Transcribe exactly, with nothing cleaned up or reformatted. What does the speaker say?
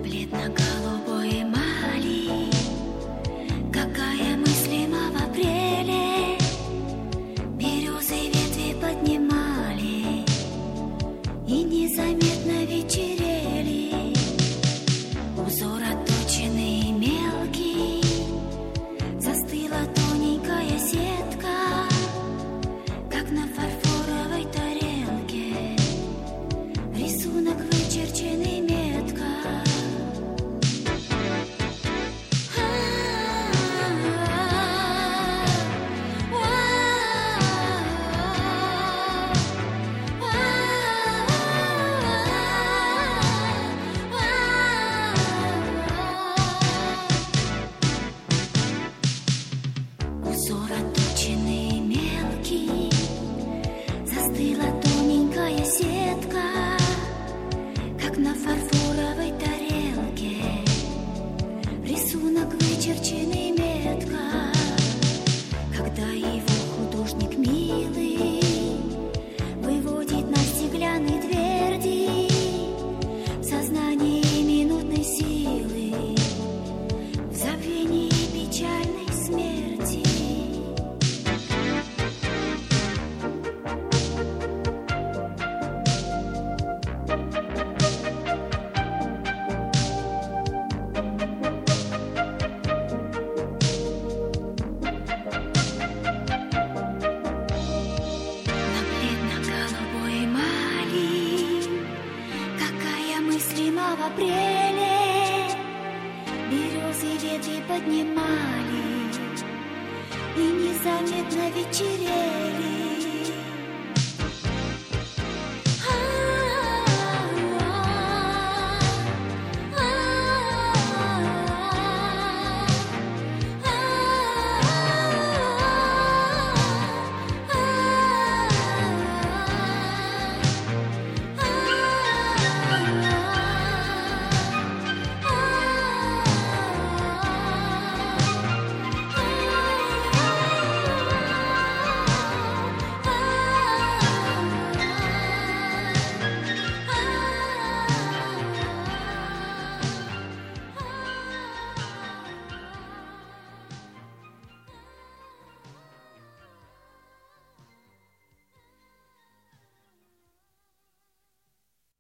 Бледно-голубой эмали, какая мыслима в апреле. Березы ветви поднимали и незаметно вечерели. Узор отточенный мелкий, застыла тоненькая сетка, как на фарфоровой тарелке. Рисунок вычерченный метко. Узор отточенный мелкий, застыла тоненькая сетка, как на фарфоровой тарелке. Рисунок вычерченный метко. Когда его художник милый выводит на стеклянной тверди в сознании минутной силы, в забвении печальной смерти. На бледно-голубой эмали, какая мыслима в апреле. Березы ветви поднимали и незаметно вечерели.